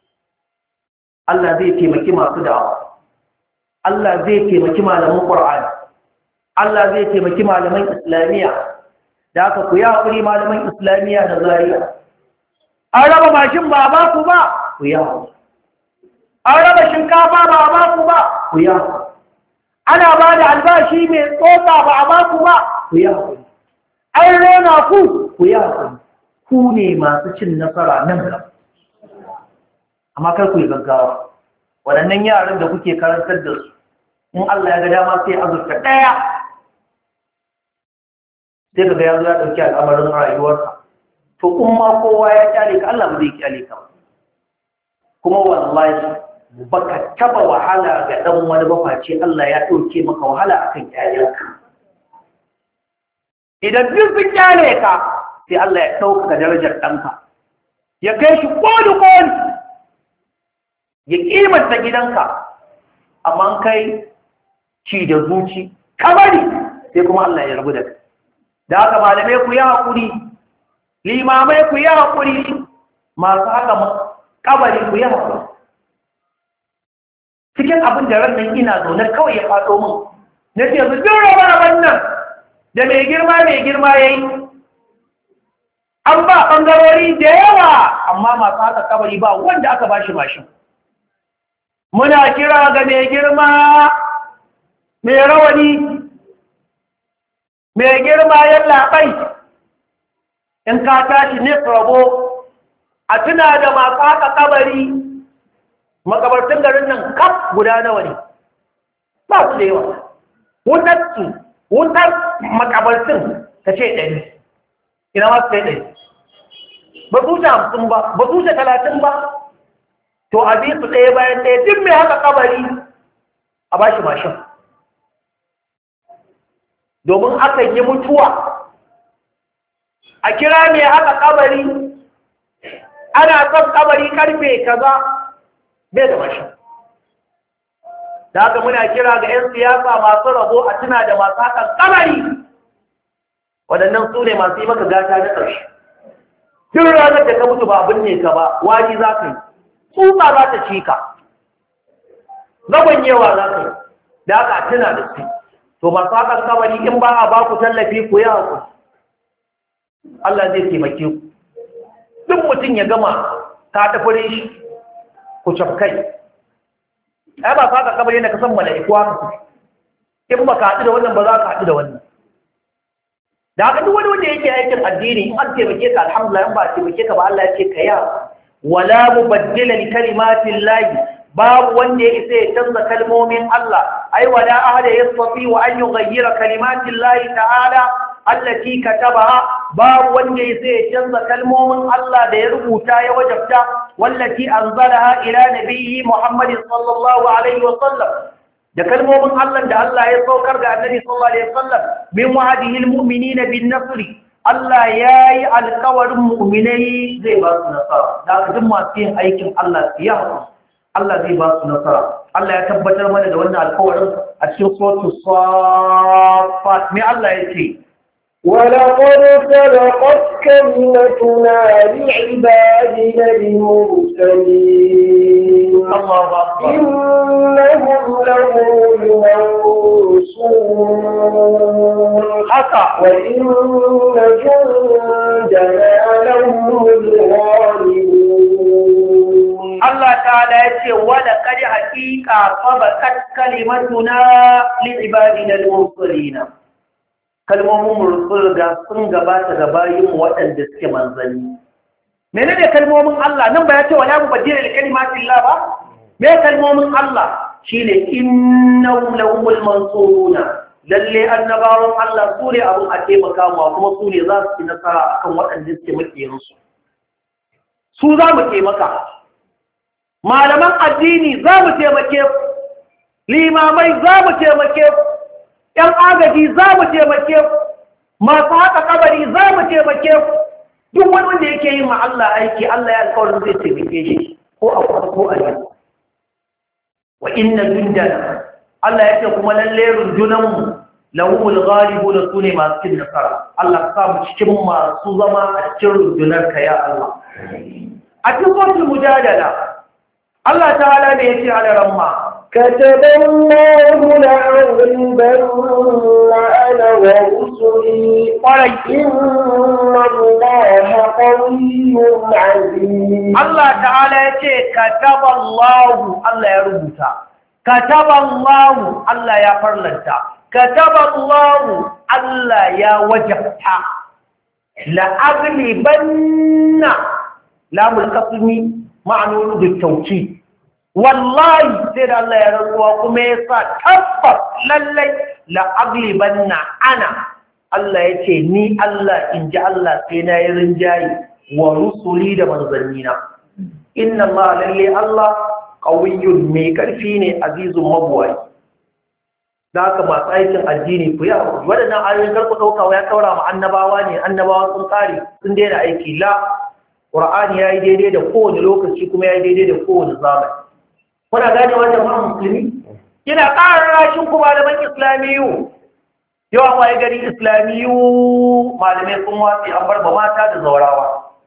Allah zai taimaki masu da'awa Allah zai taimaki malaman Qur'ani Allah zai taimaki malaman Islamiyya da aka ku yi haƙuri malaman Islamiyya na Zaria an raba mashin ba ba ku ba ku yi haƙuri an raba shinkafa ba a baku ba ku yi haƙuri ana ba da albashi mai tsoka ba a baku ba ku yi haƙuri an rena ku ku yi haƙuri ku ne masu cin nasara nan gaba amma kar ku yi gaggawa waɗannan yaran da kuke karantar da su in Allah ya ga dama sai azurta ɗaya sai ka ga ya zo ya ɗauki al'amarin rayuwarsa to in ma kowa ya kyale ka Allah ba zai kyale ka kuma wallahi baka taba wahala ga dan wani bafaci Allah ya dauke maka wahala akan ƴaƴanka idan duk sun kyale ka sai Allah ya dauka darajar danka ya kai shi kodi kodi ya kimanta gidanka amma kai ci da zuci kabari sai kuma Allah ya rabu da kai da haka malamai ku yi hakuri limamai ku yi hakuri masu haka kabari ku yi hakuri cikin abin da ran nan ina zaune kawai ya faɗo min na ce su jin rabar nan da mai girma mai girma ya yi an ba ɓangarori da yawa amma masu haka kabari ba wanda aka ba shi mashin muna kira ga mai girma mai rawani mai girma ya labai in ka tashi ne rabo a tuna da masu haka kabari makabartun garin nan kaf guda nawa ne ba su da yawa wutarsu wutar makabartun ta ce ɗari ina masu kai ɗari ba su ce hamsin ba ba su ce talatin ba to a bi su ɗaya bayan ɗaya duk mai haka kabari a ba shi mashin domin akan yi mutuwa a kira mai haka kabari ana son kabari karfe kaza bai da mashi da haka muna kira ga 'yan siyasa masu rabo a tuna da masu hakan kabari waɗannan su ne masu yi maka gata na ƙarshe tun ranar da ka mutu ba abin ne ka ba wani za ka yi tsutsa za ta ci ka zagonyewa za ka yi da aka tuna da su to masu hakan kabari in ba a ba ku tallafi ku yi haku Allah zai taimake ku duk mutum ya gama ka tafi shi ku cafkai ai ba sa ka kabari na kasan mala'iku haka in ba ka haɗu da wannan ba za ka haɗu da wannan da haka duk wani wanda yake aikin addini in an taimake ka alhamdulillah in ba a taimake ka ba Allah ya ce ka ya wala mubaddila li kalimatin lahi babu wanda ya isa ya canza kalmomin Allah ai wala ahada yastati wa an yughayyira kalimatin lahi ta'ala allati katabaha babu wanda ya isa ya canza kalmomin Allah da ya rubuta ya wajabta wallati anzalaha ila nabiyyi Muhammad sallallahu alaihi wa sallam da kalmomin Allah da Allah ya saukar ga annabi sallallahu alaihi wa sallam min wa'dihi almu'minina bin nasri Allah yayi alƙawarin mu'minai zai ba su nasara da duk masu yin aikin Allah su yi Allah zai ba su nasara. Allah ya tabbatar mana da wannan alƙawarin a cikin suratul Saffat. Me Allah ya ce? وَلَقَدْ سَبَقَتْ كَلِمَتُنَا لِعِبَادِنَا الْمُرْسَلِينَ الله أكبر. إِنَّهُمْ لَهُمُ الْمَنصُورُونَ حقا وَإِنَّ جُندَنَا لَهُمُ الْغَالِبُونَ Allah ta'ala ya ce wala kadi haqiqa sabaqat kalimatuna li ibadina al-mursalin kalmomin mursul ga sun gabata ga bayin waɗanda suke manzanni menene kalmomin Allah nan ba ya ce wala mubaddila li kalimatillah ba me kalmomin Allah shine innahum lahumul mansuruna lalle annabawan Allah su ne abun a taimaka mu kuma su ne za su yi nasara akan waɗanda suke makiyansu su za mu taimaka malaman addini za mu taimake ku limamai za mu taimake ku ‘yan agaji za mu taimake ku masu haka kabari za mu taimake ku duk wani wanda yake yin ma Allah aiki Allah ya alkawarin zai taimake shi ko a kwata ko a yi wa inna jundana Allah ya ce kuma lalle rundunanmu lahumul ghalibu da su ne masu cin nasara Allah ka mu cikin masu zama a cikin rundunar ka ya Allah a cikin suratul mujadala Allah ta'ala ne yace ala ramma kataba Allahu la'aghlibanna ana wa rusuli qarai inna Allaha qawiyyun 'aziz Allah ta'ala yace kataba Allahu Allah ya rubuta kataba Allahu Allah ya farlanta kataba Allahu Allah ya wajabta la'aghlibanna lamul qasmi ma'anun da tauki wallahi sai da Allah ya rantsuwa kuma ya sa tabbas lallai la aglibanna ana Allah ya ce ni Allah in ji Allah sai na yi rinjaye wa rusuli da manzannina inna Allah lalle Allah qawiyyun mai karfi ne azizun mabuwai da haka masu aikin addini ku ya waɗannan ayoyin karku ɗauka ya kaura ma annabawa ne annabawa sun kare sun daina aiki la Qur'ani ya yi daidai da kowane lokaci kuma ya yi daidai da kowane zamani. Kuna gane wajen ma musulmi? Ina ƙara rashin ku malaman Islamiyu. Yawan waye gari Islamiyu malamai sun watsi an bar ba mata da zaurawa.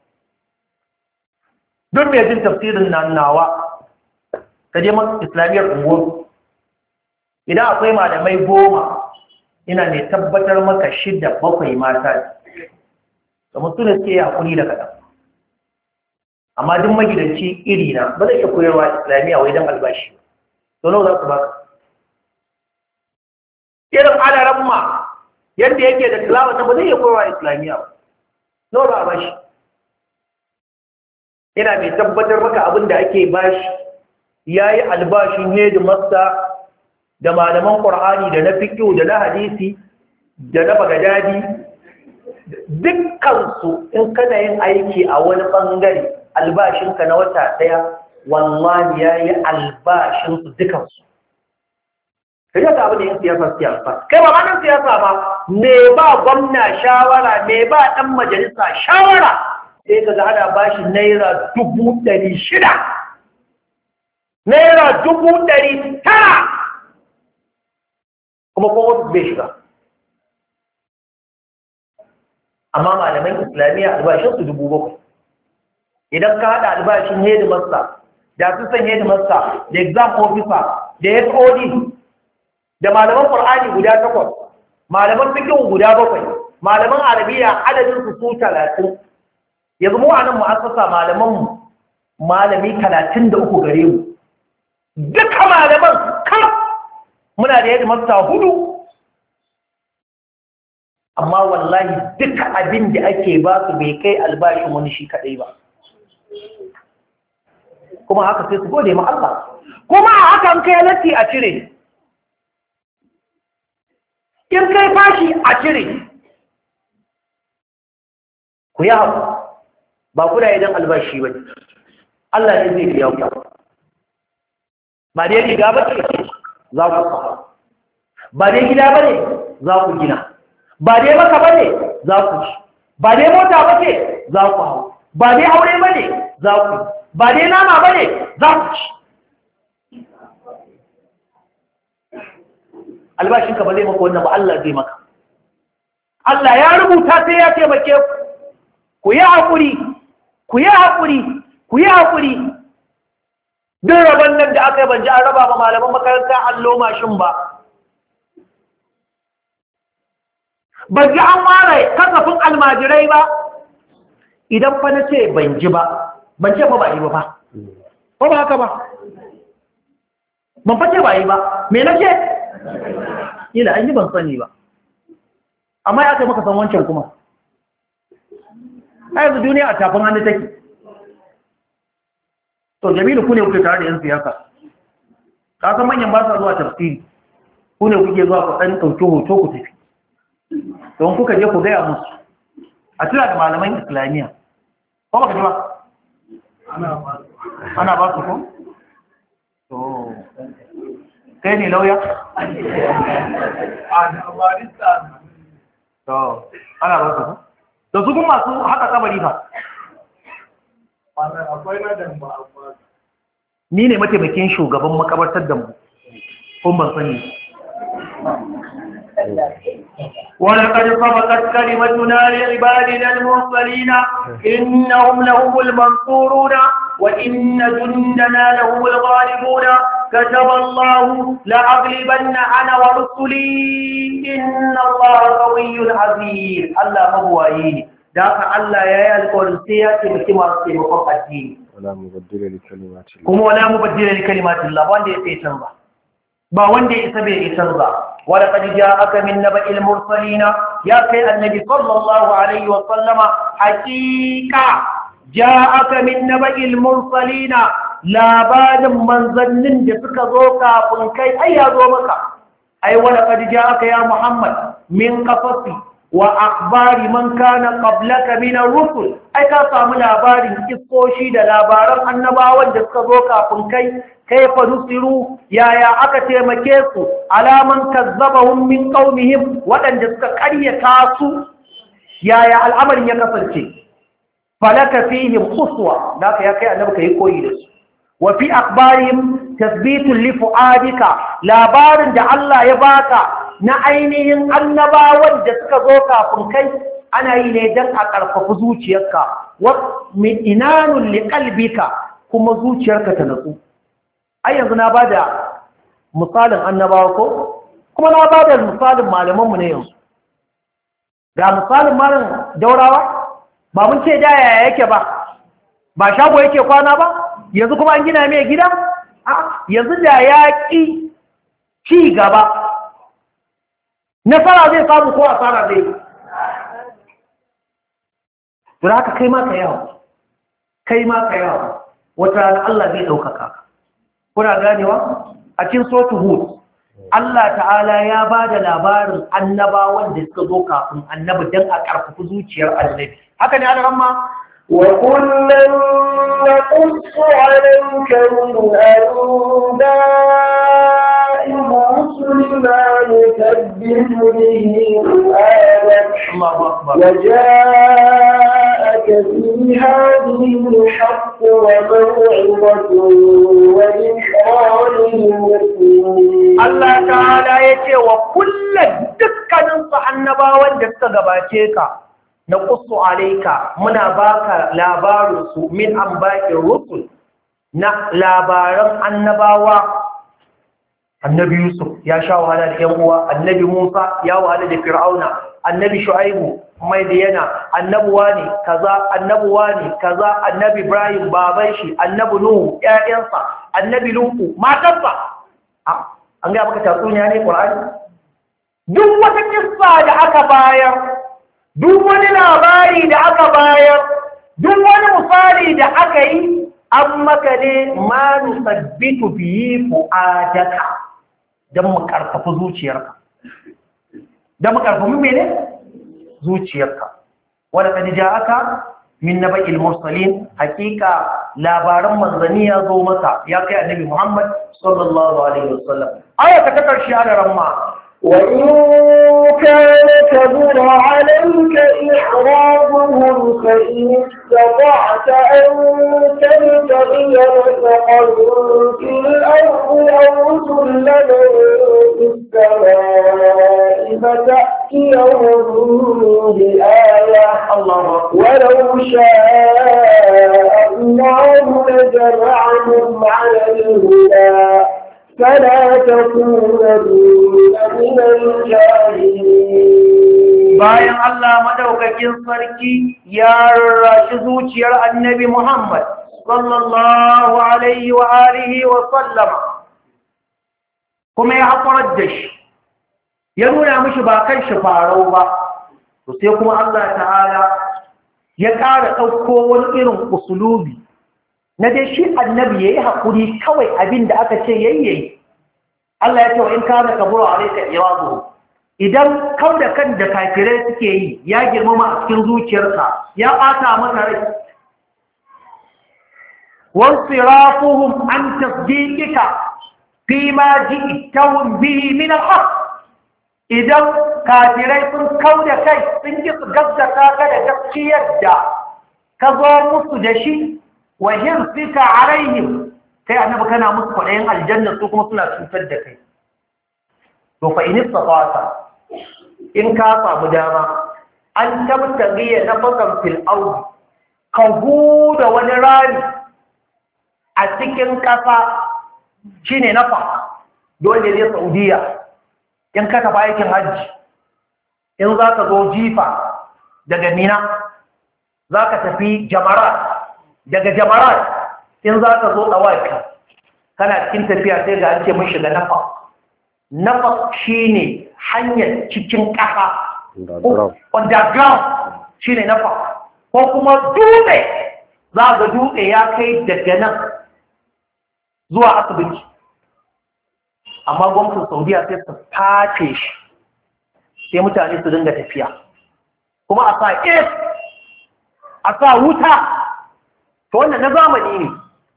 Duk mai jin tafsirin nan nawa, ka je masu Islamiyyar unguwar. Idan akwai malamai goma, ina mai tabbatar maka shida bakwai mata. Da mutum da suke haƙuri da kaɗan. Amma duk magidanci iri na ba zai iya koyarwa islamiyya wai don albashi to nawa za su baka irin alaran ma yadda yake da tilawa ta ba zai iya koyarwa islamiyya nawa za a bashi ina mai tabbatar maka abin da ake bashi ya yi albashin hedimasta da malaman ƙur'ani da na fiƙo da na hadisi da na bagadadi dukkansu in kana yin aiki a wani ɓangare albashinka na wata ɗaya wallahi ya yi albashinsu dukansu. Kai yadda abin da yin siyasa siyasa. Kai ba manan siyasa ba, me ba gwamna shawara, me ba ɗan majalisa shawara, sai ka ga ana bashi naira dubu ɗari shida. Naira dubu ɗari tara. Kuma kowa bai shiga. Amma malaman Islamiyya albashinsu dubu bakwai. Idan ka haɗa albashin hedimasta da assistant headmaster da exam officer da S O D da malaman Qur'ani guda takwas malaman fiqh guda bakwai malaman arabiya adadin su su talatin yanzu mu anan mu'assasa malaman mu malami talatin da uku gare mu duka malaman kar muna da headmaster hudu amma wallahi duka abin da ake ba su bai kai albashin wani shi kadai ba kuma haka sai su gode ma Allah kuma a hakan kai latti a cire in kai fashi a cire ku yi haku ba kuna idan albashi ba Allah ne zai biya ku ba dai riga ba ce za ku sa ba dai gida ba ne za ku gina ba dai maka ba ne za ku ci ba dai mota ba ce za ku hau ba dai aure ba ne za ku ba dai nama ba ne za ku ci albashinka ba zai maka wannan ba Allah zai maka Allah ya rubuta sai ya taimake ku ku yi haƙuri ku yi haƙuri ku yi haƙuri duk rabon nan da aka yi ban ji an raba ba malaman makaranta allo mashin ba ban ji an ware kasafin almajirai ba idan fa na ce ban ji ba ban ce fa ba yi ba fa ba ba haka ba ban fa ce ba yi ba me na ce ila an yi ban sani ba amma ya kai maka san wancan kuma a yanzu duniya a tafin hannu take to jamilu ku ne kuke tare da yan siyasa ka san manyan ba sa zuwa tafsiri ku ne kuke zuwa ku ɗan ɗauki hoto ku tafi don kuka je ku gaya musu a tura da malaman islamiyya ko baka ji ba ana ba su ko to kai ne lauya to ana ba su ko da su kuma masu haka kabari fa ni ne mataimakin shugaban makabartar da mu kun ban sani ولقد سبقت كلمتنا لعبادنا المرسلين إنهم لهم المنصورون وإن جندنا لهم الغالبون كتب الله لأغلبن أنا ورسلي إن الله قوي عزيز الله مبوائي ذاك الله يا الكرسية كما سيبقى الدين ولا مبدل لكلمات الله كما ولا مبدل لكلمات الله وان دي سيتنبه با وان دي سبي يتنبه ولقد جاءك من نبأ المرسلين يا كي النبي صلى الله عليه وسلم حقيقة جاءك من نبأ المرسلين لا بعد من ظنن جسك ذوكا فنكي أي ذومك أي ولقد جاءك يا محمد من قصصي وأخبار من كان قبلك من الرسل أي كاسام لابار إسقوشي دا لابارا النباوان جسك ذوكا فنكي كيف نصروا يا يا أكتي مكيسو على من كذبهم من قومهم ودن جسك كريه تاسو يا يا الأمر يكفلتي فلك فيهم خصوة ذاك يا كي أنبك يكوي لسو وفي أخبارهم تثبيت لفؤادك لا بارن دا الله يباكا نعينهم النباوان جسك ذوكا فنكي أنا ينيدن أقرف فزوتيك ومئنان لقلبك كما زوتيك تنسو ai yanzu na bada misalin annabawa ko kuma na bada misalin malamanmu ne yanzu ga misalin malam daurawa ba mun ce da yaya yake ba ba shago yake kwana ba yanzu kuma an gina mai gida a yanzu da ya ki ci gaba nasara zai samu ko asara zai don haka kai ma ka yawo kai ma ka yawo wata rana Allah zai ɗaukaka ka kuna ganewa a cikin sotu hud Allah ta'ala ya ba da labarin annabawan da suka zo kafin annabi don a ƙarfafi zuciyar annabi haka ne ana ramma wa kullum na ƙusu alayka min anba'i rusulina yukabbiru bihi ayat wa ja'aka fi hadhihi al-haqq wa maw'izatun wa dhikra lil-muttaqin Allah ta'ala yace wa kullum dukkanin su annabawan da suka gabace ka na ƙusu alaika muna baka labarinsu min an baƙin rusul na labaran annabawa. Annabi Yusuf ya sha wahala da ‘yan uwa, annabi Musa ya wahala da Fir'auna, annabi Shu'aibu mai da yana, annabuwa ne kaza, annabuwa ne kaza, annabi Ibrahim baban shi, annabi Nuhu ‘ya'yansa, annabi Lutu matarsa. An gaya maka tatsuniya ne Qur'ani? Duk wata kissa da aka bayar, duk wani labari da aka bayar, duk wani misali da aka yi, an maka ne ma nusabbitu bihi fu'adaka. don mu karfafa zuciyarka don mu karfafa mene zuciyarka wala kad ja'aka min naba'il mursalin hakika labaran manzani ya zo maka ya kai annabi Muhammad sallallahu alaihi wasallam aya ta karshe a ramma وإن كان كبر عليك إعراضهم فإن استطعت أن تبتغي رزقا في الأرض أو سلما في السماء فتأتيهم بآية ولو شاء الله لجمعهم على الهدى فلا تكونن من الجاهلين. bayan Allah madaukakin sarki ya rashi zuciyar annabi Muhammad sallallahu alaihi wa alihi wa sallama kuma ya haƙurar da shi ya nuna mishi ba kan shi farau ba to sai kuma Allah ta'ala ya ƙara ɗauko wani irin usulubi na dai shi annabi yayi hakuri kawai abin da aka ce yayyayi Allah ya ce wa in kana kabura alayka iradu idan kauda kan da kafirai suke yi ya girmama a cikin zuciyarka ya bata maka rai wasirafuhum an tasdiqika fima ji'tahum bihi min al-haq idan kafirai sun kauda kai sun ki gaskata ka da gaskiyar da ka zo musu da shi wa hirsika alaihim kai annabi kana musu kwadayin aljanna su kuma suna cutar da kai to fa in istata in ka samu dama an tabtagiya nafakan fil ard ka huda wani rani a cikin kasa shine nafa dole ne Saudiya in ka tafi aikin hajji in zaka zo jifa daga Mina zaka tafi Jamarat daga Jamarat in za ka zo ɗawaki kana cikin tafiya sai ga an ce mun shiga nafa nafa shine hanyar cikin ƙasa underground shine nafa ko kuma dutse za ga dutse ya kai daga nan zuwa asibiti amma gwamnatin Saudiya sai su face shi sai mutane su dinga tafiya kuma a sa is a sa wuta to wannan na zamani ne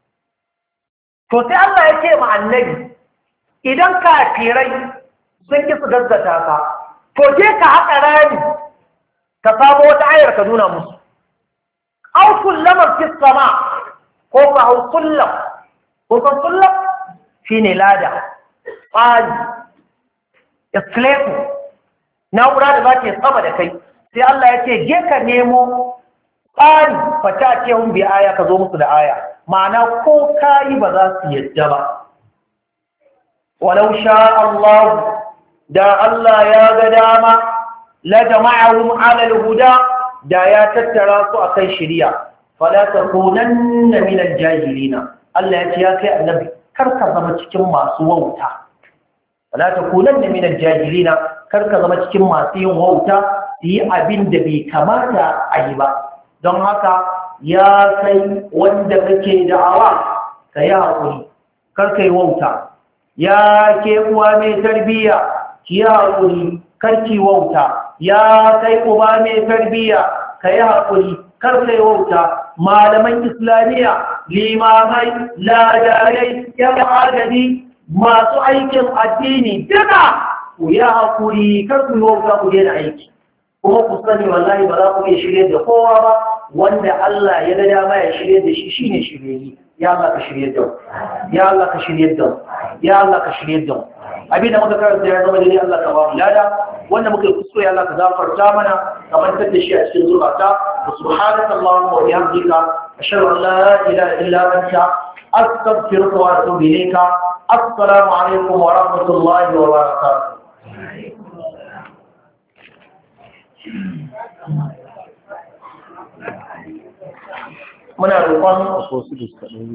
to sai Allah ya ce ma annabi idan kafirai sun ki su gaggata ka to je ka haƙa rami ka samu wata ayar ka nuna musu aw kullamar fi sama ko fa aw kullam ko san kullam shine lada tsari escalator na'ura da za ta sama da kai sai Allah ya ce je ka nemo tsari fata ce hun bi aya ka zo musu da aya ma'ana ko kayi ba za su yadda ba walau sha Allah da Allah ya ga dama la jama'ahum 'ala al-huda da ya tattara su akan shari'a fala takunanna min al-jahilina Allah ya ce ya kai annabi kar ka zama cikin masu wauta fala takunanna min al-jahilina kar ka zama cikin masu yin wauta yi abin da bai kamata a yi ba don haka ya kai wanda kake da'awa ka yi haƙuri karka yi wauta ya ke uwa mai tarbiyya ki yi haƙuri karki wauta ya kai uba mai tarbiyya ka yi haƙuri karka yi wauta malaman islamiyya limamai ladarai yan agadi masu aikin addini duka ku yi haƙuri karku yi wauta ku daina aiki kuma ku sani wallahi ba za ku iya shirye da kowa ba wanda Allah ya ga dama ya shirye da shi shine shirye ya Allah ka shirye da ya Allah ka shirye da ya Allah ka shirye da abinda muka karanta ya zama dai Allah ka ba mu lada wanda muka yi kuskure Allah ka gafarta mana ka mantar da shi a cikin zurata subhanakallahumma wa bihamdika ashhadu an la ilaha illa anta astaghfiruka wa atubu ilayka. Assalamu alaikum wa rahmatullahi wa barakatuh. Muna roƙon